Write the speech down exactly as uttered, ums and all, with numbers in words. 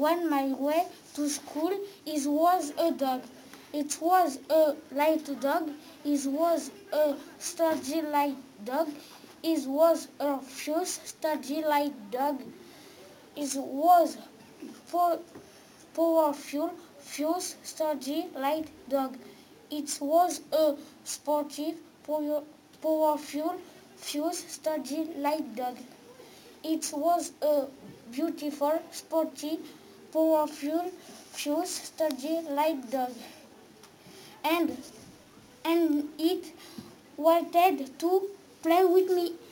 when my way to school, it was a dog. It was a light dog. It was a sturdy light dog. It was a fierce, sturdy light dog. It was po- powerful, fierce, sturdy light dog. It was a sportive, pow- powerful, fierce, sturdy light dog. It was a beautiful, sporty, powerful, fierce, sturdy light dog. And and it wanted to play with me.